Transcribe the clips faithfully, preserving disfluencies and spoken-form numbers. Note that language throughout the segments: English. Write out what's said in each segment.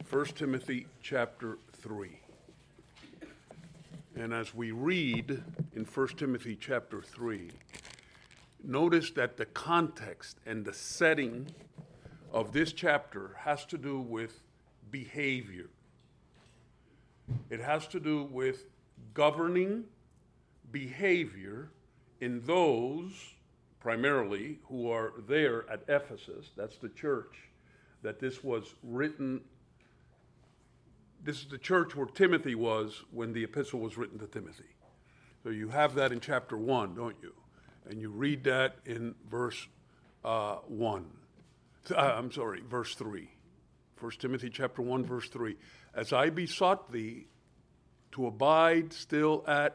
First Timothy chapter three. And as we read in First Timothy chapter three, notice that the context and the setting of this chapter has to do with behavior. It has to do with governing behavior in those, primarily, who are there at Ephesus. That's the church that this was written. This is the church where Timothy was when the epistle was written to Timothy. So you have that in chapter one, don't you? And you read that in verse uh, one. Uh, I'm sorry, verse three. First Timothy chapter one, verse three. As I besought thee to abide still at,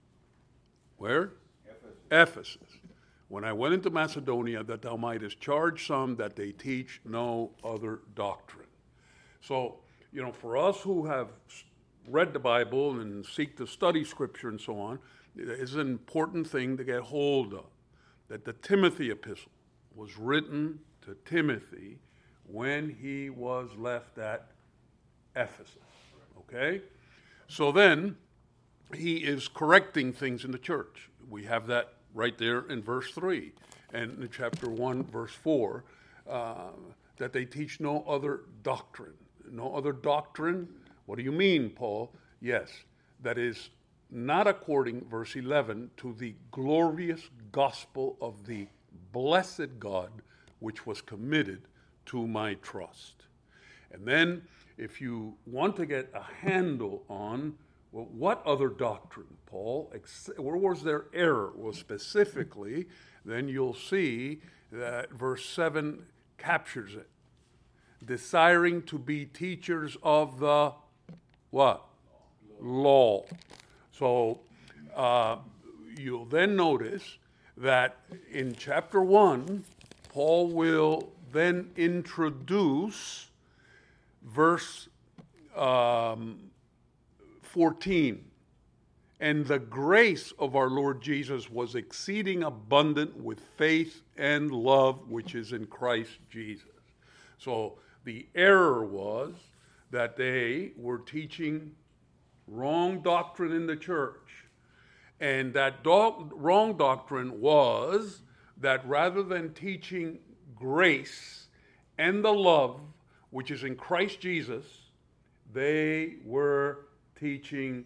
where? Ephesus. Ephesus. When I went into Macedonia, that thou mightest charge some that they teach no other doctrine. So, you know, for us who have read the Bible and seek to study Scripture and so on, it is an important thing to get hold of, that the Timothy epistle was written to Timothy when he was left at Ephesus, okay? So then, he is correcting things in the church. We have that right there in verse three, and in chapter one, verse four, uh, that they teach no other doctrine. No other doctrine? What do you mean, Paul? Yes, that is not according, verse eleven, to the glorious gospel of the blessed God, which was committed to my trust. And then, if you want to get a handle on, well, what other doctrine, Paul, ex- where was their error? Well, specifically, then you'll see that verse seven captures it. Desiring to be teachers of the what? Law. So uh, you'll then notice that in chapter one, Paul will then introduce verse um, fourteen. And the grace of our Lord Jesus was exceeding abundant with faith and love, which is in Christ Jesus. So the error was that they were teaching wrong doctrine in the church. And that do- wrong doctrine was that rather than teaching grace and the love which is in Christ Jesus, they were teaching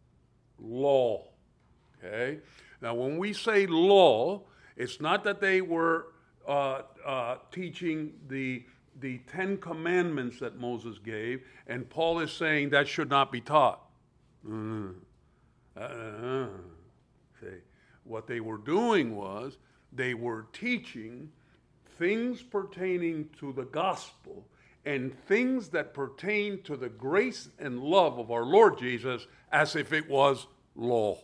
law. Okay? Now, when we say law, it's not that they were uh, uh, teaching the the Ten Commandments that Moses gave, and Paul is saying that should not be taught. Mm. Uh, see, what they were doing was they were teaching things pertaining to the gospel and things that pertain to the grace and love of our Lord Jesus as if it was law.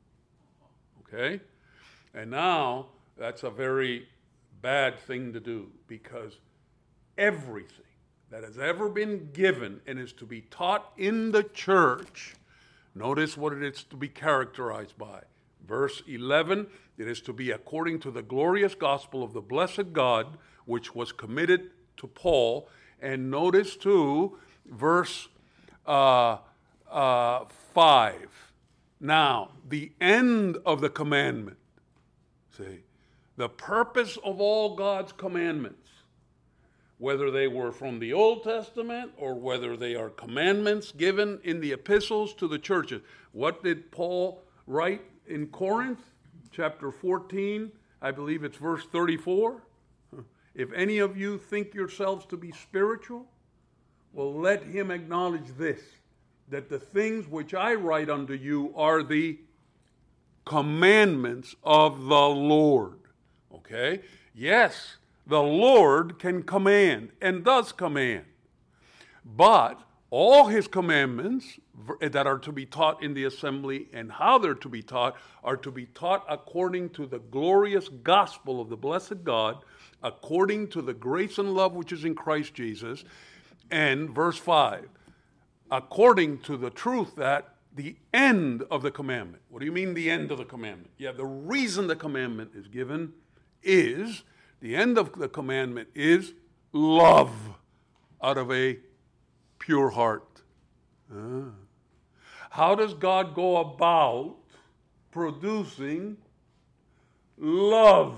Okay? And now, that's a very bad thing to do, because everything that has ever been given and is to be taught in the church, notice what it is to be characterized by. Verse eleven, it is to be according to the glorious gospel of the blessed God, which was committed to Paul. And notice too, verse uh, uh, five. Now, the end of the commandment. See, the purpose of all God's commandments, whether they were from the Old Testament or whether they are commandments given in the epistles to the churches. What did Paul write in Corinth? Chapter fourteen, I believe it's verse thirty-four. If any of you think yourselves to be spiritual, well, let him acknowledge this, that the things which I write unto you are the commandments of the Lord. Okay? Yes, the Lord can command and does command. But all his commandments that are to be taught in the assembly and how they're to be taught are to be taught according to the glorious gospel of the blessed God, according to the grace and love which is in Christ Jesus. And verse five, according to the truth that the end of the commandment. What do you mean the end of the commandment? Yeah, the reason the commandment is given is, the end of the commandment is love out of a pure heart. Ah. How does God go about producing love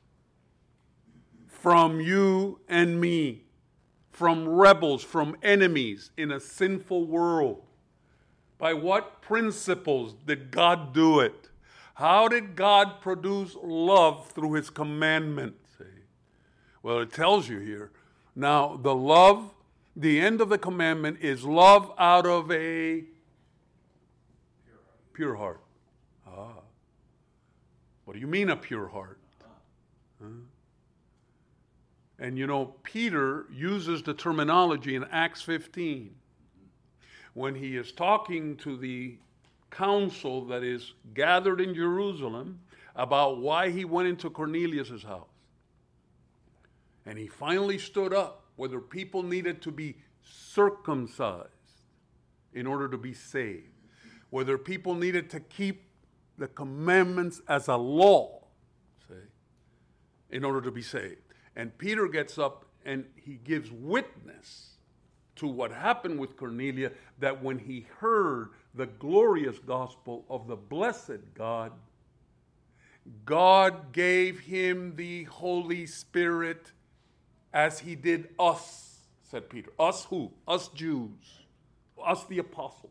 from you and me, from rebels, from enemies in a sinful world? By what principles did God do it? How did God produce love through his commandment? See? Well, it tells you here. Now, the love, the end of the commandment is love out of a pure heart. Ah. What do you mean a pure heart? Huh? And you know, Peter uses the terminology in Acts fifteen when he is talking to the council that is gathered in Jerusalem about why he went into Cornelius' house. And he finally stood up whether people needed to be circumcised in order to be saved, whether people needed to keep the commandments as a law, see, in order to be saved. And Peter gets up and he gives witness to what happened with Cornelius, that when he heard the glorious gospel of the blessed God, God gave him the Holy Spirit as he did us, said Peter. Us who? Us Jews. Us the apostles.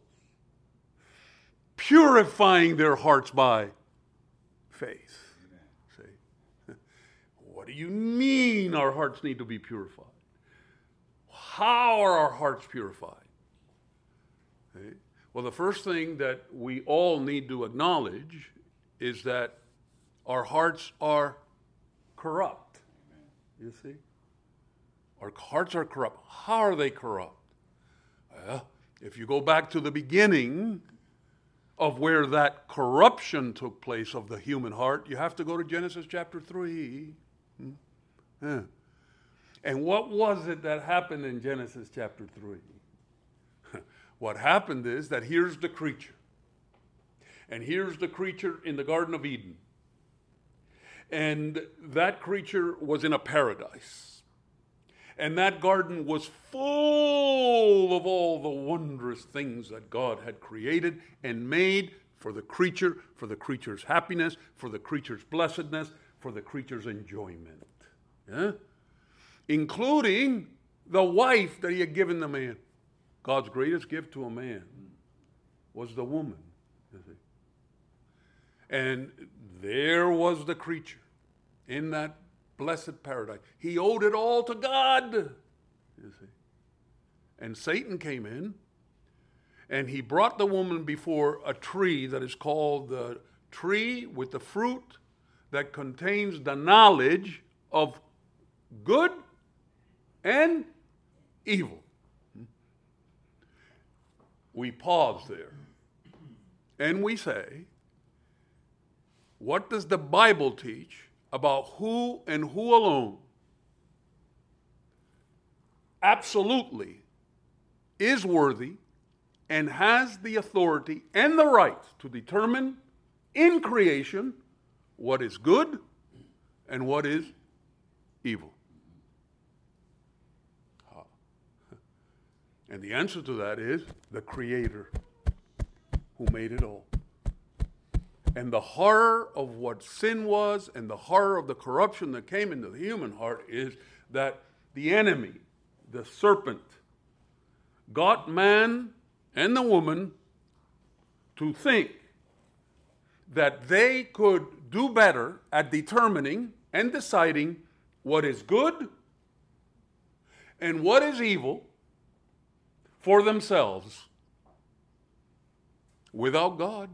Purifying their hearts by faith. See? What do you mean our hearts need to be purified? How are our hearts purified? Okay. Well, the first thing that we all need to acknowledge is that our hearts are corrupt. You see? Our hearts are corrupt. How are they corrupt? Well, if you go back to the beginning of where that corruption took place of the human heart, you have to go to Genesis chapter three. Hmm? Yeah. And what was it that happened in Genesis chapter three? What happened is that here's the creature. And here's the creature in the Garden of Eden. And that creature was in a paradise. And that garden was full of all the wondrous things that God had created and made for the creature, for the creature's happiness, for the creature's blessedness, for the creature's enjoyment. Yeah? Including the wife that he had given the man. God's greatest gift to a man was the woman. You see. And there was the creature in that blessed paradise. He owed it all to God. You see. And Satan came in and he brought the woman before a tree that is called the tree with the fruit that contains the knowledge of good and evil. We pause there and we say, what does the Bible teach about who and who alone absolutely is worthy and has the authority and the right to determine in creation what is good and what is evil? And the answer to that is the Creator who made it all. And the horror of what sin was and the horror of the corruption that came into the human heart is that the enemy, the serpent, got man and the woman to think that they could do better at determining and deciding what is good and what is evil for themselves without God.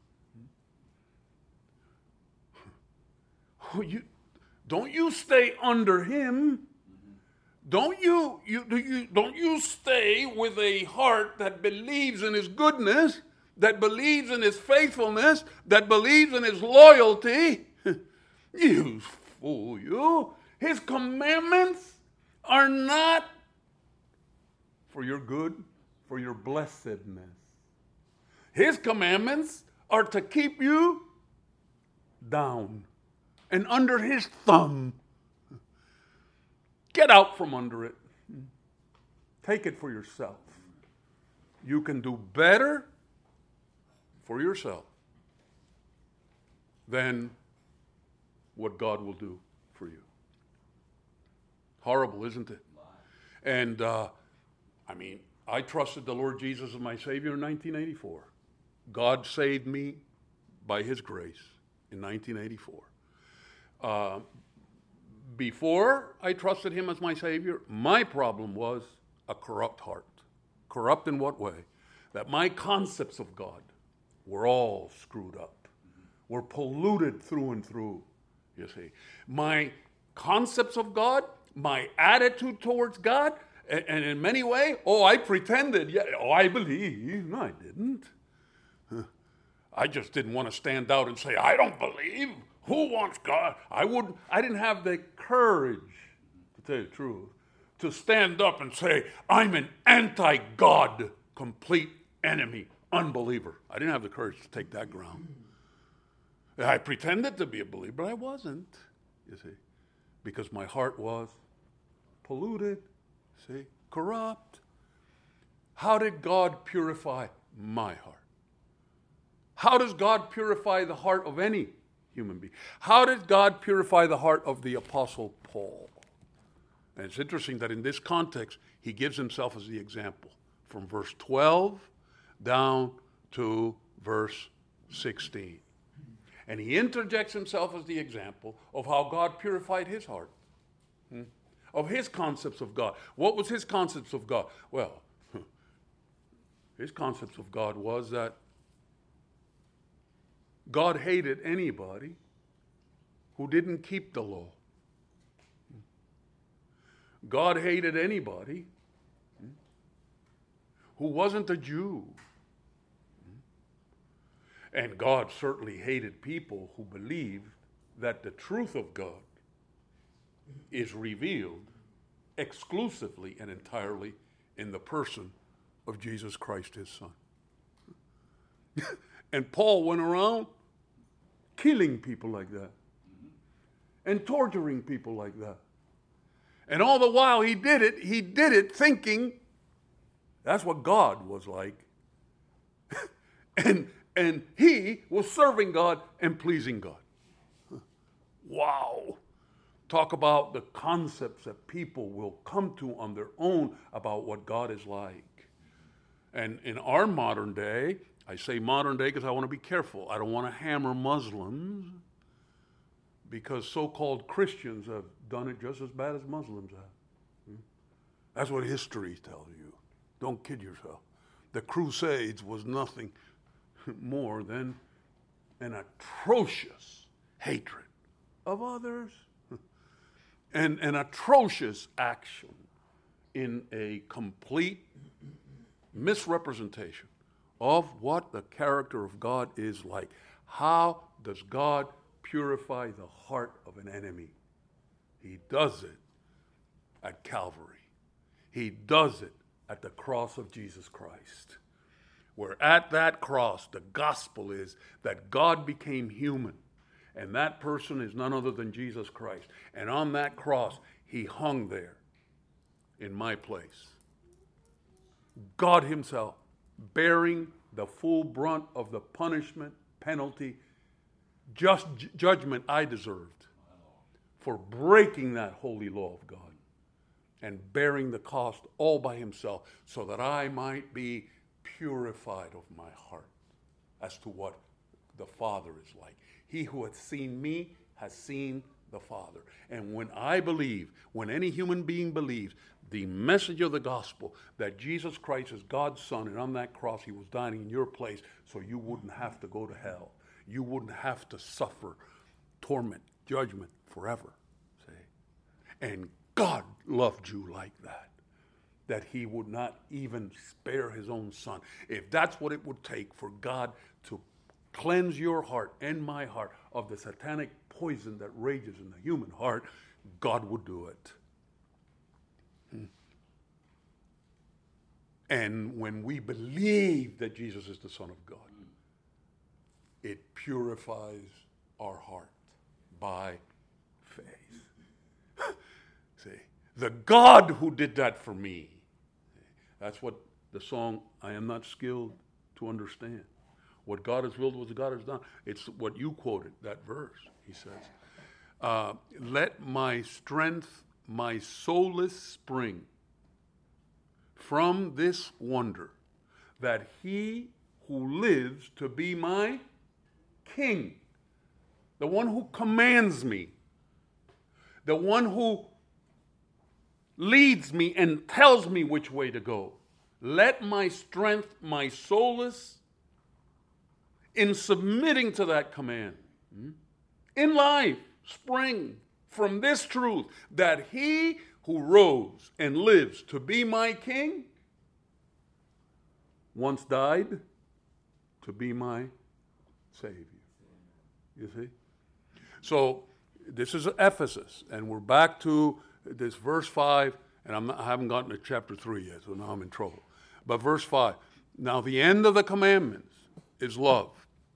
Oh, you, don't you stay under him. Don't you, you, do you, don't you stay with a heart that believes in his goodness, that believes in his faithfulness, that believes in his loyalty. You fool, you. His commandments are not for your good, for your blessedness. His commandments are to keep you down and under his thumb. Get out from under it. Take it for yourself. you can do better for yourself than what God will do for you. Horrible, isn't it? And, uh, I mean, I trusted the Lord Jesus as my Savior in nineteen eighty-four. God saved me by His grace in nineteen eighty-four. Uh, before I trusted Him as my Savior, my problem was a corrupt heart. Corrupt in what way? That my concepts of God were all screwed up, were polluted through and through, you see. My concepts of God, my attitude towards God, and, and in many ways, oh, I pretended, yeah, oh, I believe. No, I didn't. I just didn't want to stand out and say, I don't believe. Who wants God? I wouldn't, I didn't have the courage, to tell you the truth, to stand up and say, I'm an anti-God, complete enemy, unbeliever. I didn't have the courage to take that ground. I pretended to be a believer, but I wasn't, you see, because my heart was polluted, see, corrupt. How did God purify my heart? How does God purify the heart of any human being? How did God purify the heart of the Apostle Paul? And it's interesting that in this context, he gives himself as the example from verse twelve down to verse sixteen. And he interjects himself as the example of how God purified his heart, hmm? of his concepts of God. What was his concepts of God? Well, his concepts of God was that God hated anybody who didn't keep the law. God hated anybody who wasn't a Jew. And God certainly hated people who believed that the truth of God is revealed exclusively and entirely in the person of Jesus Christ, his Son. And Paul went around killing people like that and torturing people like that. And all the while he did it, he did it thinking that's what God was like. and and he was serving God and pleasing God. Wow. Talk about the concepts that people will come to on their own about what God is like. And in our modern day, I say modern day because I want to be careful. I don't want to hammer Muslims because so-called Christians have done it just as bad as Muslims have. That's what history tells you. Don't kid yourself. The Crusades was nothing more than an atrocious hatred of others and an atrocious action in a complete misrepresentation of what the character of God is like. How does God purify the heart of an enemy? He does it at Calvary. He does it at the cross of Jesus Christ. Where at that cross, the gospel is that God became human. And that person is none other than Jesus Christ. And on that cross, he hung there in my place. God himself bearing the full brunt of the punishment, penalty, just ju- judgment I deserved for breaking that holy law of God and bearing the cost all by himself so that I might be purified of my heart as to what the Father is like. He who hath seen me has seen the Father. And when I believe, when any human being believes, the message of the gospel that Jesus Christ is God's Son, and on that cross he was dying in your place so you wouldn't have to go to hell. You wouldn't have to suffer torment, judgment forever. See? And God loved you like that, that he would not even spare his own Son. If that's what it would take for God to cleanse your heart and my heart of the satanic poison that rages in the human heart, God would do it. And when we believe that Jesus is the Son of God, it purifies our heart by faith. See, the God who did that for me, that's what the song, I am not skilled to understand. What God has willed, what God has done. It's what you quoted, that verse, he says. Uh, let my strength, my solace spring from this wonder, that he who lives to be my king, the one who commands me, the one who leads me and tells me which way to go. Let my strength, my solace, in submitting to that command, in life, spring from this truth, that he who rose and lives to be my king once died to be my Savior. You see? So this is Ephesus, and we're back to this verse five, and I'm not, I haven't gotten to chapter three yet, so now I'm in trouble. But verse five, now the end of the commandments is love.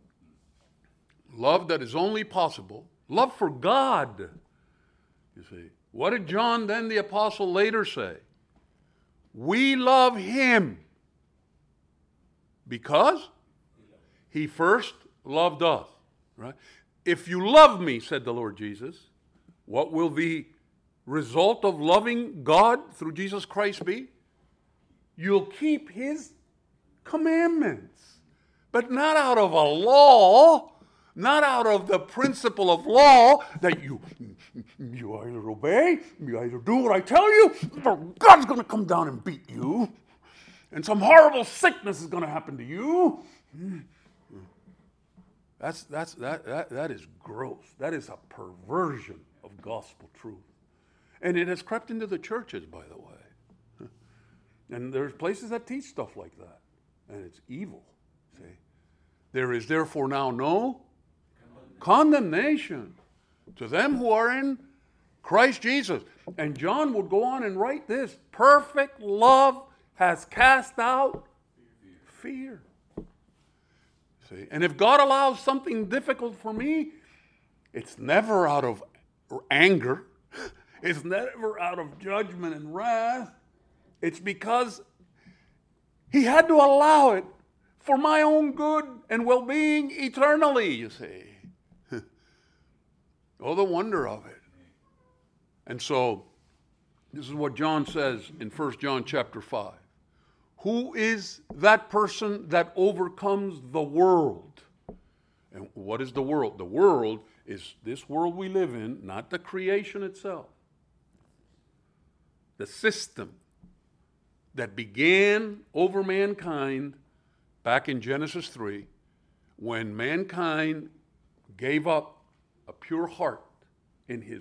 Love that is only possible. Love for God, you see. What did John then the apostle later say? We love him because he first loved us, right? If you love me, said the Lord Jesus, what will the result of loving God through Jesus Christ be? You'll keep his commandments, but not out of a law, not out of the principle of law that you, you either obey, you either do what I tell you, or God's going to come down and beat you, and some horrible sickness is going to happen to you. That's, that's, that, that, that is gross. That is a perversion of gospel truth. And it has crept into the churches, by the way. And there's places that teach stuff like that. And it's evil, see. There is therefore now no condemnation to them who are in Christ Jesus. And John would go on and write this: perfect love has cast out fear. See? And if God allows something difficult for me, it's never out of anger. It's never out of judgment and wrath. It's because he had to allow it for my own good and well-being eternally, you see. Oh, the wonder of it. And so, this is what John says in First John chapter five. Who is that person that overcomes the world? And what is the world? The world is this world we live in, not the creation itself. The system that began over mankind back in Genesis three, when mankind gave up a pure heart in his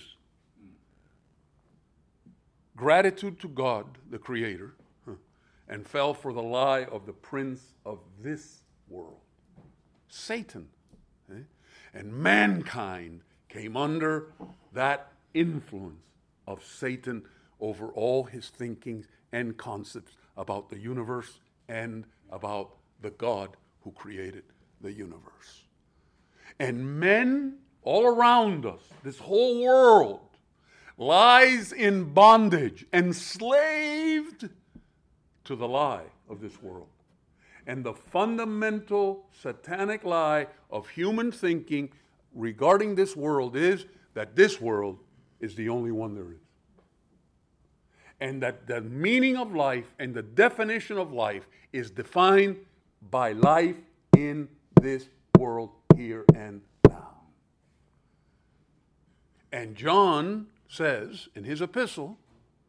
gratitude to God, the Creator, and fell for the lie of the prince of this world, Satan. Eh? And mankind came under that influence of Satan over all his thinkings and concepts about the universe and about the God who created the universe. And men all around us, this whole world, lies in bondage, enslaved to the lie of this world. And the fundamental satanic lie of human thinking regarding this world is that this world is the only one there is. And that the meaning of life and the definition of life is defined by life in this world here and now. And John says in his epistle,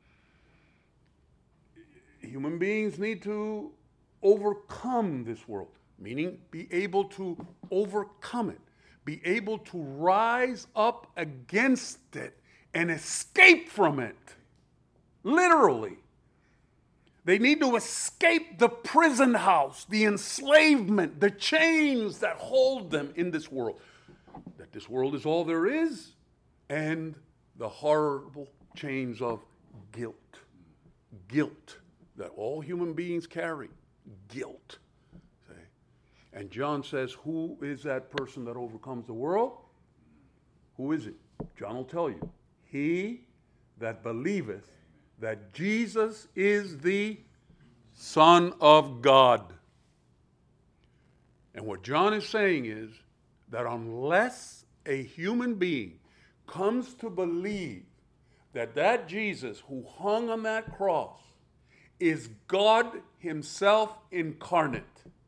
human beings need to overcome this world, meaning be able to overcome it, be able to rise up against it and escape from it. Literally. They need to escape the prison house, the enslavement, the chains that hold them in this world. That this world is all there is, and the horrible chains of guilt. Guilt that all human beings carry. Guilt. See? And John says, who is that person that overcomes the world? Who is it? John will tell you. He that believeth that Jesus is the Son of God. And what John is saying is that unless a human being comes to believe that that Jesus who hung on that cross is God himself incarnate,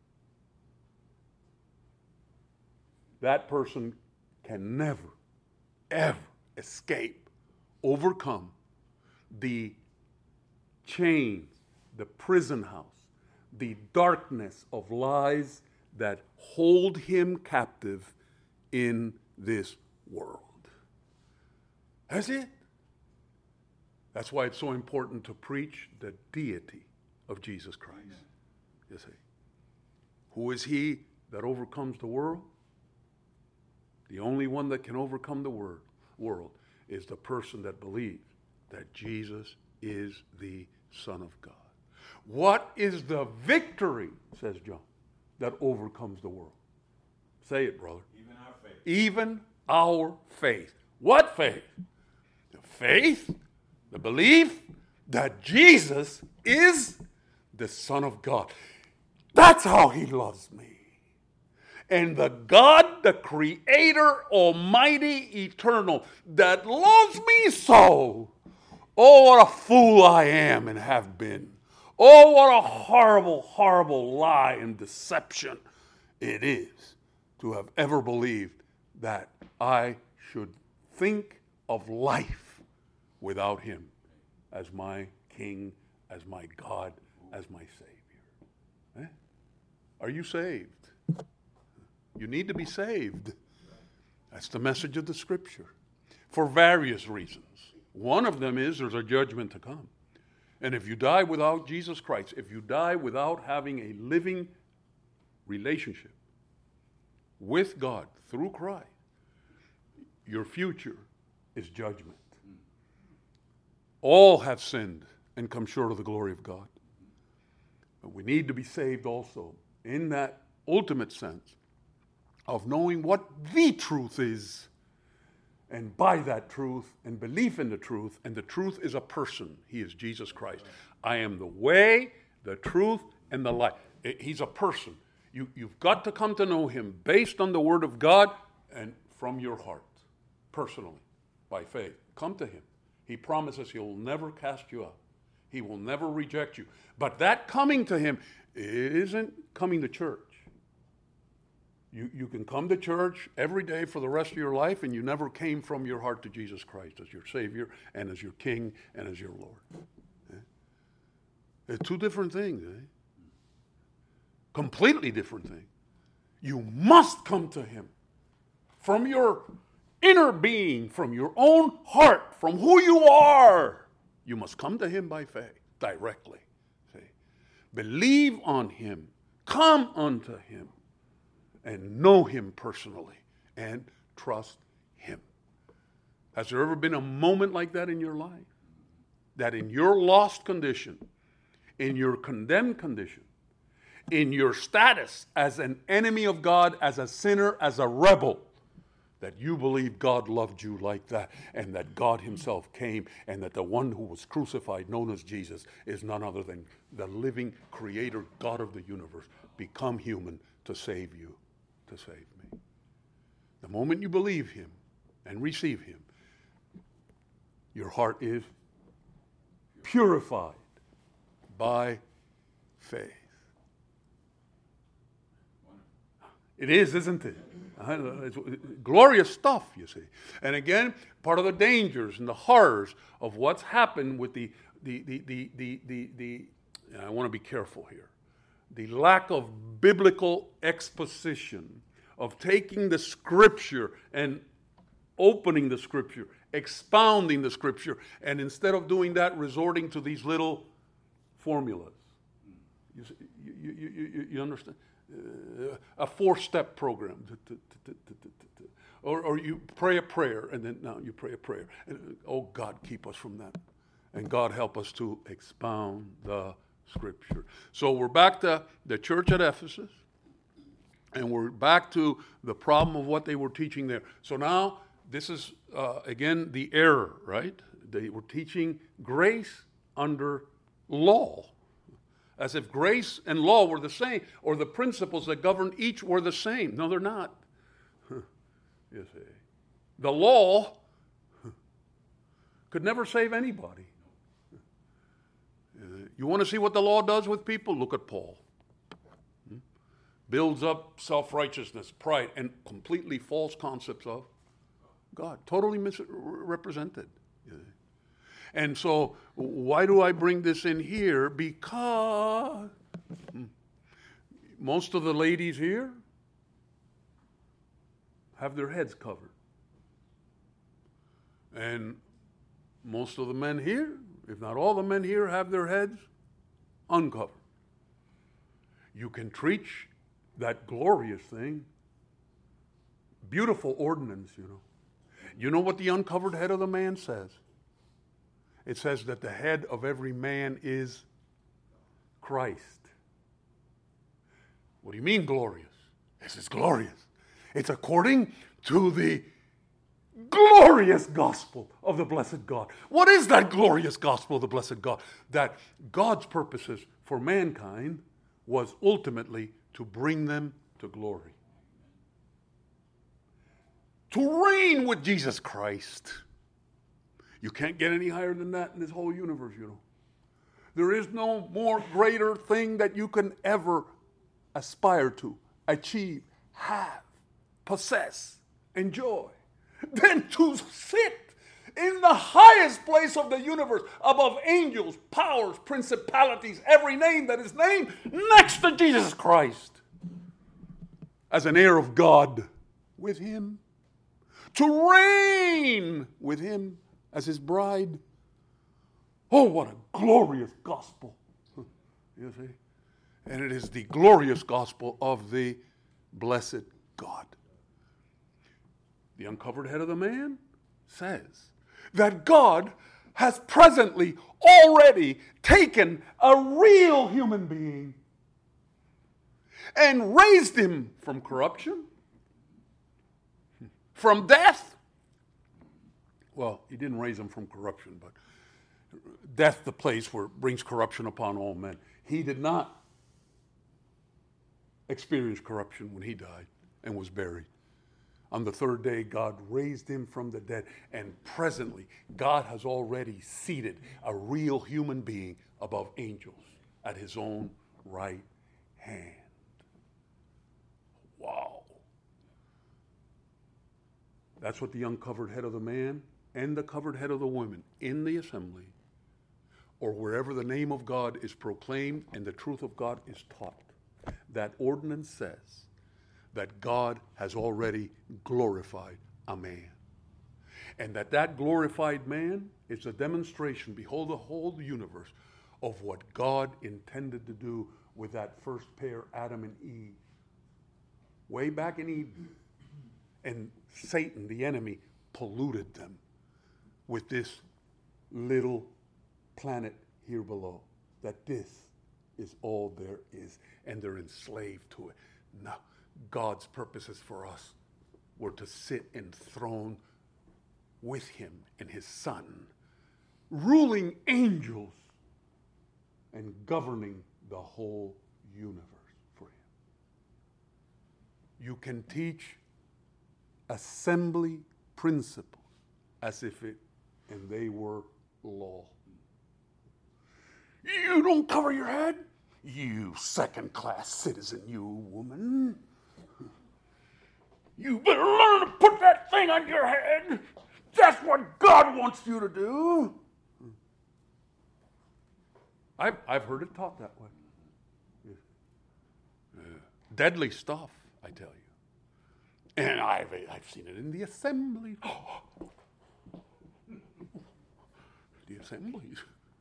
that person can never, ever escape, overcome the chains, the prison house, the darkness of lies that hold him captive in this world. That's it. That's why it's so important to preach the deity of Jesus Christ. Amen. You see, who is he that overcomes the world? The only one that can overcome the word, world is the person that believes that Jesus is the Son of God. What is the victory, says John, that overcomes the world? Say it, brother. Even our faith. Even our faith. What faith? The faith, the belief that Jesus is the Son of God. That's how he loves me. And the God, the Creator, Almighty, Eternal, that loves me so. Oh, what a fool I am and have been. Oh, what a horrible, horrible lie and deception it is to have ever believed that I should think of life without him as my King, as my God, as my Savior. Eh? Are you saved? You need to be saved. That's the message of the Scripture. For various reasons. One of them is there's a judgment to come. And if you die without Jesus Christ, if you die without having a living relationship with God through Christ, your future is judgment. All have sinned and come short of the glory of God. But we need to be saved also in that ultimate sense of knowing what the truth is, and by that truth and belief in the truth, and the truth is a person. He is Jesus Christ. I am the way, the truth, and the life. He's a person. You, you've got to come to know him based on the Word of God and from your heart, personally, by faith. Come to him. He promises he will never cast you out. He will never reject you. But that coming to him isn't coming to church. You, you can come to church every day for the rest of your life, and you never came from your heart to Jesus Christ as your Savior and as your King and as your Lord. Eh? They're two different things. Eh? Completely different things. You must come to him from your inner being, from your own heart, from who you are. You must come to him by faith, directly. See? Believe on him. Come unto him. And know him personally and trust him. Has there ever been a moment like that in your life? That in your lost condition, in your condemned condition, in your status as an enemy of God, as a sinner, as a rebel, that you believe God loved you like that, and that God himself came, and that the one who was crucified, known as Jesus, is none other than the living creator God of the universe, become human to save you. To save me. The moment you believe him and receive him, your heart is purified by faith. It is, isn't it? It's glorious stuff, you see. And again, part of the dangers and the horrors of what's happened with the the the the the the, the I want to be careful here. The lack of biblical exposition, of taking the Scripture and opening the Scripture, expounding the Scripture, and instead of doing that, resorting to these little formulas. You, you, you, you, you understand? Uh, a four-step program. Or, or you pray a prayer, and then now you pray a prayer. And, oh, God, keep us from that. And God help us to expound the Scripture. So we're back to the church at Ephesus, and we're back to the problem of what they were teaching there. So now this is, uh, again, the error, right? They were teaching grace under law, as if grace and law were the same, or the principles that govern each were the same. No, they're not. You see, the law could never save anybody. You want to see what the law does with people? Look at Paul. Builds up self-righteousness, pride, and completely false concepts of God. Totally misrepresented. And so, why do I bring this in here? Because most of the ladies here have their heads covered. And most of the men here, if not all the men here, have their heads uncovered. You can preach that glorious thing, beautiful ordinance, you know. You know what the uncovered head of the man says? It says that the head of every man is Christ. What do you mean glorious? This is glorious. It's according to the glorious gospel of the blessed God. What is that glorious gospel of the blessed God? That God's purposes for mankind was ultimately to bring them to glory. To reign with Jesus Christ. You can't get any higher than that in this whole universe, you know. There is no more greater thing that you can ever aspire to, achieve, have, possess, enjoy, than to sit in the highest place of the universe above angels, powers, principalities, every name that is named next to Jesus Christ as an heir of God with him, to reign with him as his bride. Oh, what a glorious gospel. You see? And it is the glorious gospel of the blessed God. The uncovered head of the man says that God has presently already taken a real human being and raised him from corruption, from death. Well, he didn't raise him from corruption, but death, the place where it brings corruption upon all men. He did not experience corruption when he died and was buried. On the third day, God raised him from the dead, and presently, God has already seated a real human being above angels at his own right hand. Wow. That's what the uncovered head of the man and the covered head of the woman in the assembly, or wherever the name of God is proclaimed and the truth of God is taught, that ordinance says that God has already glorified a man. And that that glorified man is a demonstration, behold the whole universe, of what God intended to do with that first pair, Adam and Eve, way back in Eden. And Satan, the enemy, polluted them with this little planet here below. That this is all there is. And they're enslaved to it. No. God's purposes for us were to sit enthroned with him and his son, ruling angels and governing the whole universe for him. You can teach assembly principles as if it and they were law. You don't cover your head? You second-class citizen, you woman. You better learn to put that thing on your head. That's what God wants you to do. I've, I've heard it taught that way. Yeah. Deadly stuff, I tell you. And I've, I've seen it in the assembly. The assemblies.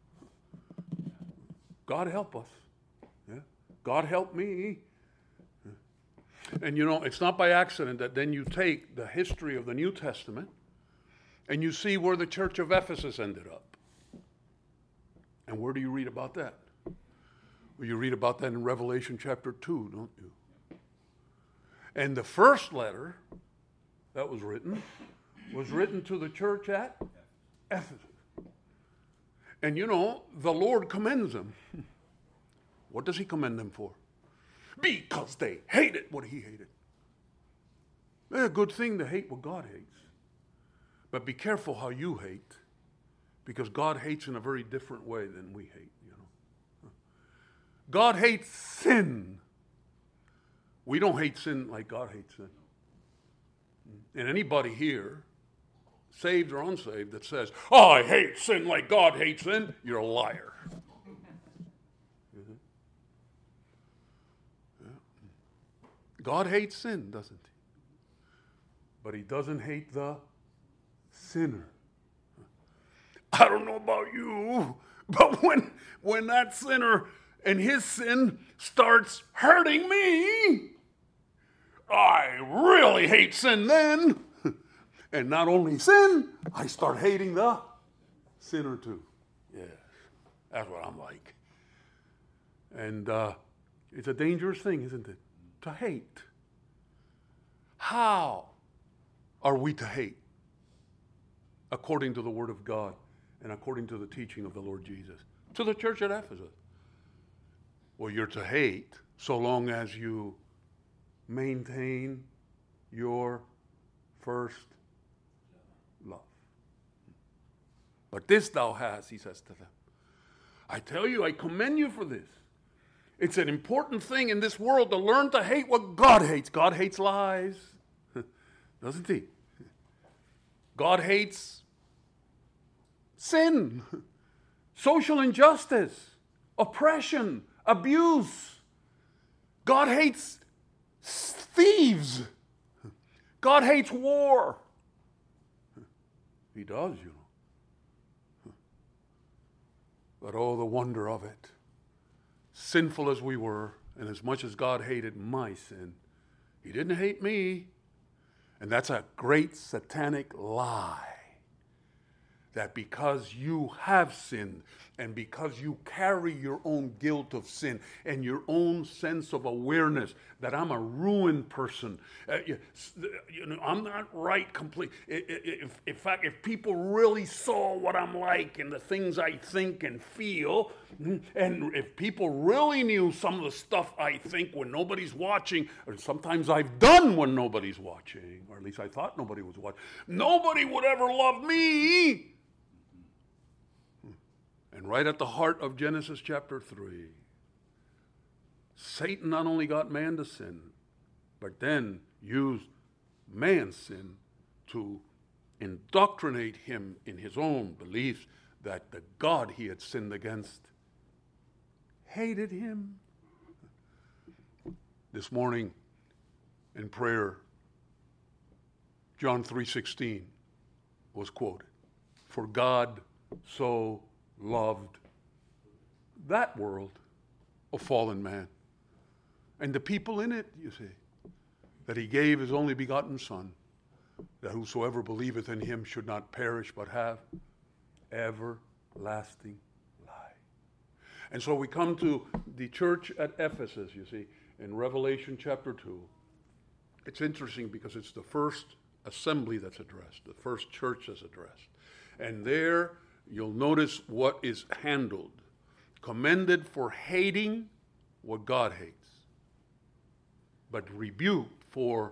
God help us. Yeah. God help me. And you know, it's not by accident that then you take the history of the New Testament and you see where the church of Ephesus ended up. And where do you read about that? Well, you read about that in Revelation chapter two, don't you? And the first letter that was written was written to the church at Ephesus. And you know, the Lord commends them. What does he commend them for? Because they hated what he hated. It's a good thing to hate what God hates. But be careful how you hate, because God hates in a very different way than we hate, you know. God hates sin. We don't hate sin like God hates sin. And anybody here, saved or unsaved, that says, oh, I hate sin like God hates sin, you're a liar. Yeah. God hates sin, doesn't he? But he doesn't hate the sinner. I don't know about you, but when, when that sinner and his sin starts hurting me, I really hate sin then. And not only sin, I start hating the sinner too. Yes, that's what I'm like. And uh, it's a dangerous thing, isn't it? To hate. How are we to hate? According to the Word of God and according to the teaching of the Lord Jesus. To the church at Ephesus. Well, you're to hate so long as you maintain your first love. But this thou hast, he says to them. I tell you, I commend you for this. It's an important thing in this world to learn to hate what God hates. God hates lies, doesn't he? God hates sin, social injustice, oppression, abuse. God hates thieves. God hates war. He does, you know. But oh, the wonder of it. Sinful as we were, and as much as God hated my sin, he didn't hate me. And that's a great satanic lie. That because you have sinned, and because you carry your own guilt of sin, and your own sense of awareness that I'm a ruined person, uh, you, you know, I'm not right completely. If, in fact, if people really saw what I'm like and the things I think and feel, and if people really knew some of the stuff I think when nobody's watching, or sometimes I've done when nobody's watching, or at least I thought nobody was watching, nobody would ever love me. And right at the heart of Genesis chapter three, Satan not only got man to sin, but then used man's sin to indoctrinate him in his own beliefs that the God he had sinned against hated him. This morning in prayer, John three sixteen was quoted. For God so loved that world of fallen man and the people in it, you see, that he gave his only begotten Son, that whosoever believeth in him should not perish but have everlasting life. And so we come to the church at Ephesus, you see, in Revelation chapter two. It's interesting because it's the first assembly that's addressed, the first church that's addressed. And there you'll notice what is handled. Commended for hating what God hates, but rebuked for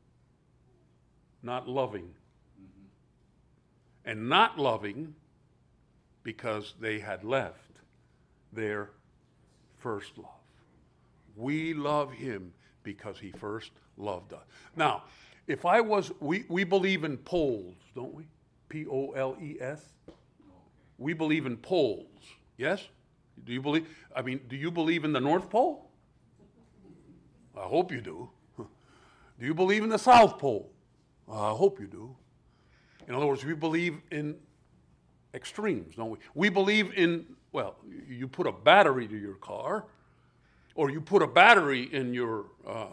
not loving. Mm-hmm. And not loving because they had left their first love. We love him because he first loved us. Now, if I was, we, we believe in polls, don't we? P O L E S. We believe in poles, yes? Do you believe, I mean, do you believe in the North Pole? I hope you do. Do you believe in the South Pole? I hope you do. In other words, we believe in extremes, don't we? We believe in, well, you put a battery to your car, or you put a battery in your, uh,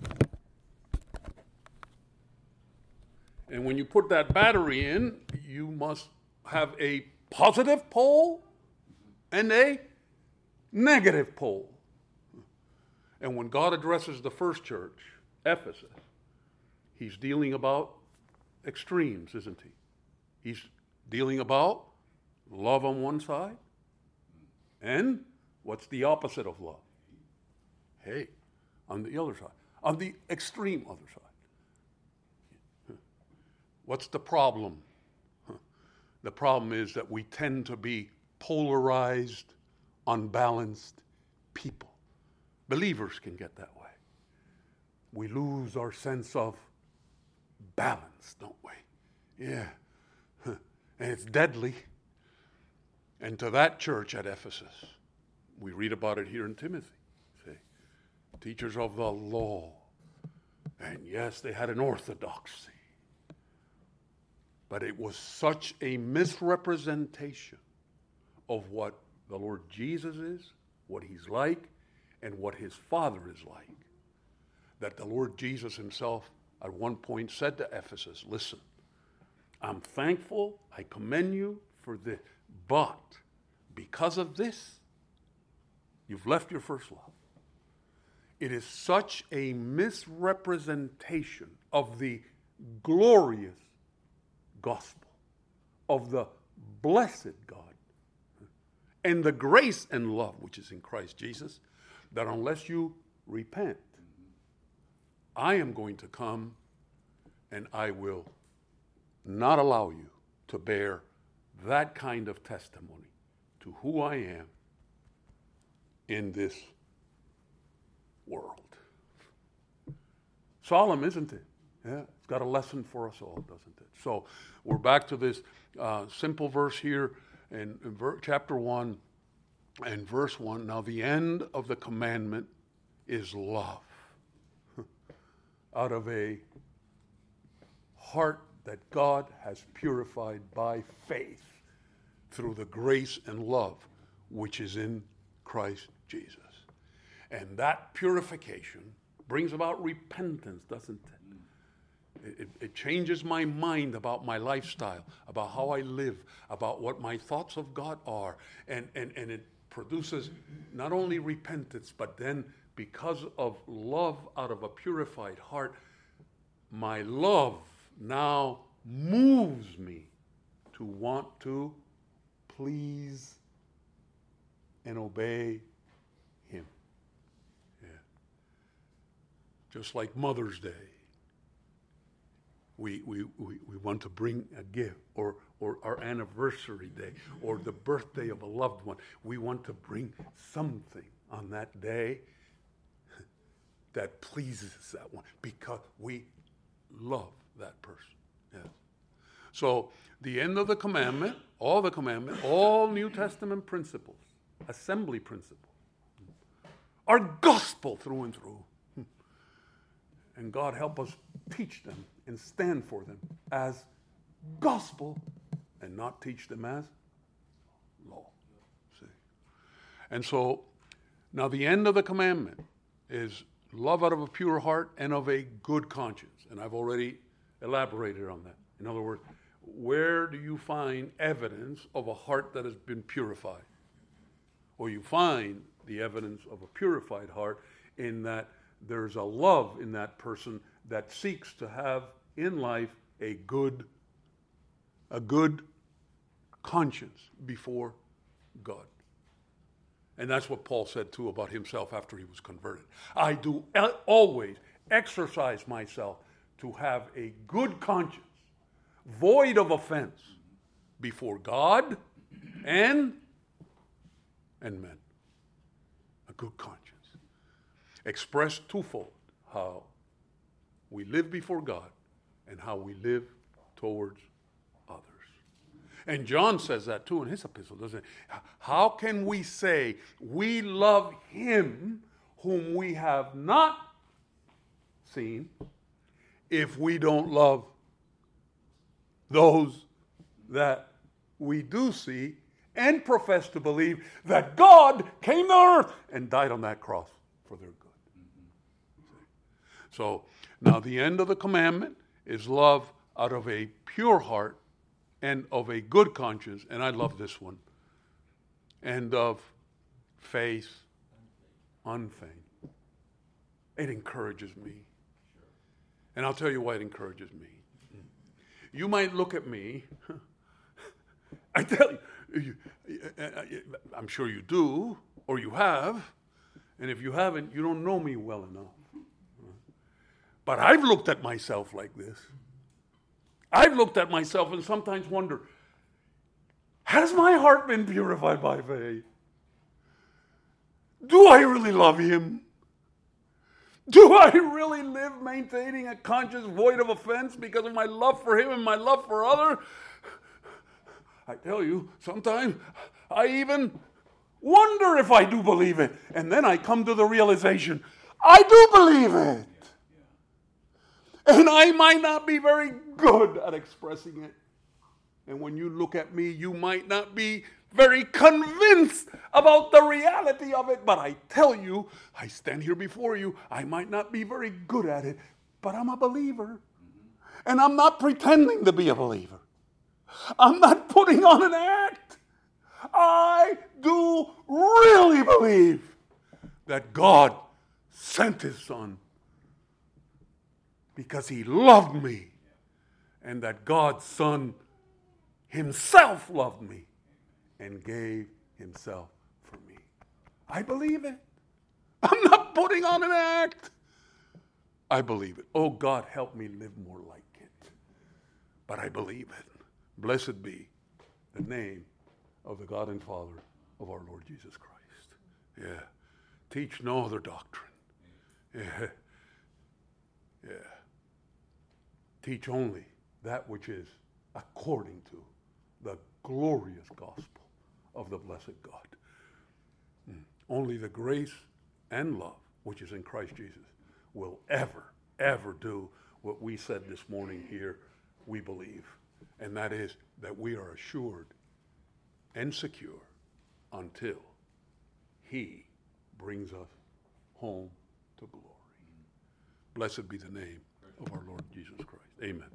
and when you put that battery in, you must have a positive pole and a negative pole. And when God addresses the first church, Ephesus, he's dealing about extremes, isn't he? He's dealing about love on one side, and what's the opposite of love? Hey, on the other side, on the extreme other side. What's the problem? The problem is that we tend to be polarized, unbalanced people. Believers can get that way. We lose our sense of balance, don't we? Yeah. And it's deadly. And to that church at Ephesus, we read about it here in Timothy. See, teachers of the law. And yes, they had an orthodoxy. But it was such a misrepresentation of what the Lord Jesus is, what he's like, and what his Father is like, that the Lord Jesus himself at one point said to Ephesus, listen, I'm thankful, I commend you for this, but because of this, you've left your first love. It is such a misrepresentation of the glorious gospel, of the blessed God, and the grace and love which is in Christ Jesus, that unless you repent, I am going to come and I will not allow you to bear that kind of testimony to who I am in this world. Solemn, isn't it? Yeah, it's got a lesson for us all, doesn't it? So we're back to this uh, simple verse here in, in ver- chapter one and verse one. Now the end of the commandment is love. Out of a heart that God has purified by faith through the grace and love which is in Christ Jesus. And that purification brings about repentance, doesn't it? It, it changes my mind about my lifestyle, about how I live, about what my thoughts of God are. And, and, and it produces not only repentance, but then because of love out of a purified heart, my love now moves me to want to please and obey him. Yeah. Just like Mother's Day. We, we, we, we want to bring a gift, or, or our anniversary day, or the birthday of a loved one. We want to bring something on that day that pleases that one because we love that person. Yes. So the end of the commandment, all the commandment, all New Testament principles, assembly principles, are gospel through and through. And God help us teach them and stand for them as gospel and not teach them as law. See? And so now the end of the commandment is love out of a pure heart and of a good conscience. And I've already elaborated on that. In other words, where do you find evidence of a heart that has been purified? Well, you find the evidence of a purified heart in that there's a love in that person that seeks to have in life a good, a good conscience before God. And that's what Paul said too about himself after he was converted. I do always exercise myself to have a good conscience, void of offense, before God and, and men. A good conscience. Expressed twofold, how we live before God and how we live towards others. And John says that too in his epistle, doesn't he? How can we say we love him whom we have not seen if we don't love those that we do see and profess to believe that God came to earth and died on that cross for their good? So now the end of the commandment is love out of a pure heart and of a good conscience, and I love this one, and of faith unfeigned. It encourages me. And I'll tell you why it encourages me. You might look at me, I tell you, I'm sure you do, or you have, And if you haven't, you don't know me well enough. But I've looked at myself like this. I've looked at myself and sometimes wonder, has my heart been purified by faith? Do I really love him? Do I really live maintaining a conscience void of offense because of my love for him and my love for others? I tell you, sometimes I even wonder if I do believe it. And then I come to the realization, I do believe it. And I might not be very good at expressing it. And when you look at me, you might not be very convinced about the reality of it. But I tell you, I stand here before you, I might not be very good at it, but I'm a believer. And I'm not pretending to be a believer. I'm not putting on an act. I do really believe that God sent his son because he loved me, and that God's son himself loved me and gave himself for me. I believe it. I'm not putting on an act. I believe it. Oh, God, help me live more like it. But I believe it. Blessed be the name of the God and Father of our Lord Jesus Christ. Yeah. Teach no other doctrine. Yeah. Yeah. Teach only that which is according to the glorious gospel of the blessed God. Mm. Only the grace and love which is in Christ Jesus will ever, ever do what we said this morning here we believe. And that is that we are assured and secure until he brings us home to glory. Blessed be the name of our Lord Jesus Christ. Amen.